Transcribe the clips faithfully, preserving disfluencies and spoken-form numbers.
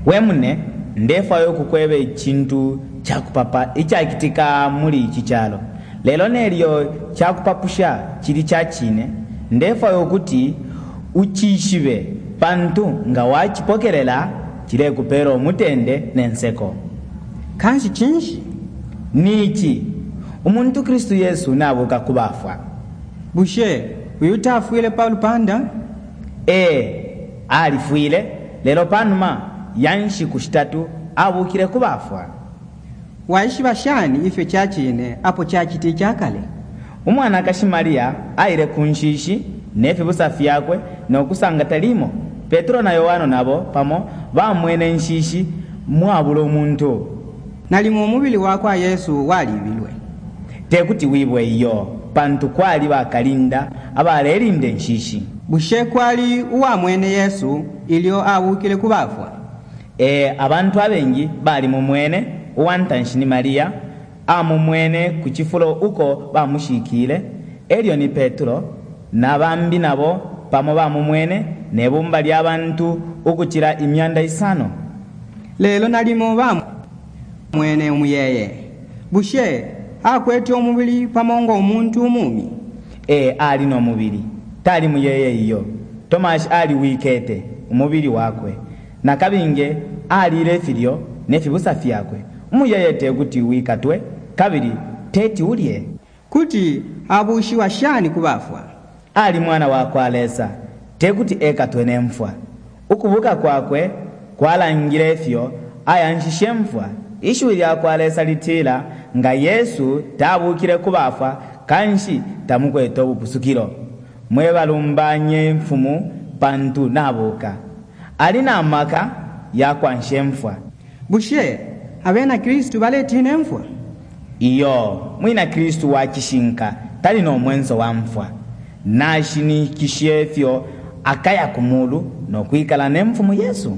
wemune ndefayo kukweba ekintu kyakupapa ekyakitika muli ikikyalo lelo neryo kyakupapusha kiri kyakine ndefayo okuti uchishibe pantu nga wachipokelela kile kupera omutende nenseko. Kanshi chinshi niki umuntu Kristu Yesu nabuka kubafwa. Bushe uyuta afuile Paulo panda e alifuile lelo panuma yanshi kushitatu abukire kubafwa. Waishi bashani ife chachine apo chachiti chakale. Umwana akashimalia aire kunshishi nefe busafi yakwe nokusanga talimo. Petro na Yohano nabo pamo bamwene nshishi mwabula omuntu. Nali mu mubili wakwa Yesu walibilwe. Tekuti wibwe iyo pantu kwali bakalinda abalelinde nshishi. Bushe kwali uwa mwene Yesu ilio abukile kubafwa. E abantu abengi bali mu mwene uwantanshini Maria amu mwene kuchifulo uko bamushikile elio ni Petro na bambi nabo pamo bamu mwene nebumba lyabantu ukukira imyanda isano. Lelo nalimo bamu mwene umuyeye. Bushe akweti omubili pamongo omuntu umumi. E ali no mubili tali muyeye iyo. Tomash ali wikete umubili wakwe na kabinge ali refilio nefi busafi yakwe. Umuyeye teguti wikatwe kabiri teti ulye kuti abushi washani kubafwa. Ali mwana wakwa alesa teguti ekatwe nemfwa ukubuka kwakwe kwalangire fyo ayanshishe mfwa ishuri yakwa alesa litila nga Yesu tabukire kubafwa kanshi tamukweta obupusukiro mwe balumbanye mfumu pantu nabuka alina amaka yakwanshe mfwa. Bushe abena Kristu baletine mfwa iyo mwina Kristu wakishinka tali no mwenzo wa mfwa nashini kishefyo akaya kumulu no kwikala nemfumu Yesu.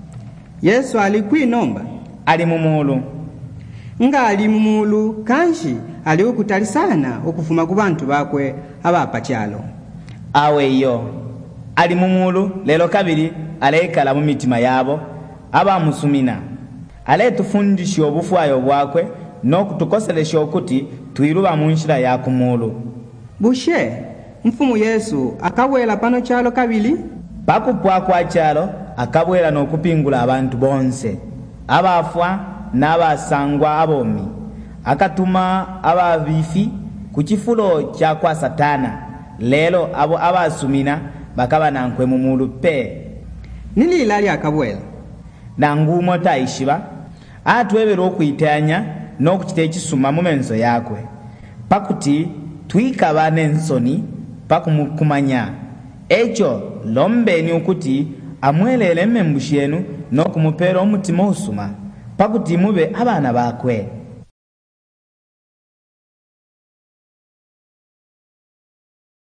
Yesu alikwinomba ali mumulu nga ali mumulu kanshi ali ukutali sana okufuma ku bantu bakwe abapa kyalo awe iyo ali mumulu lelo kabiri alekala mu mitima yabo abamusumina aletufundisha obufwayo bwakwe nokutukoselesha okuti tuiruba munshira ya kumulu. Bushe mfumu Yesu akabwela pano kyalo kabili pakupwa kwa kyalo akabwela nokupingula abantu bonse abafwa n'abasangwa abomi akatuma ababifi kuchifulo kya kwa Satana lelo abo abasumina bakaba nankwe mumulu pe nilila lya akabwela na ngumo taishiba atwebera okuyitanya n'okukita ekisuma mu menso yakwe pakuti twikaba n'ensoni pakumukumanya ekyo lombeni okuti amwelele mmembushenu n'okumupera omutima osuma pakuti mube abana bakwe.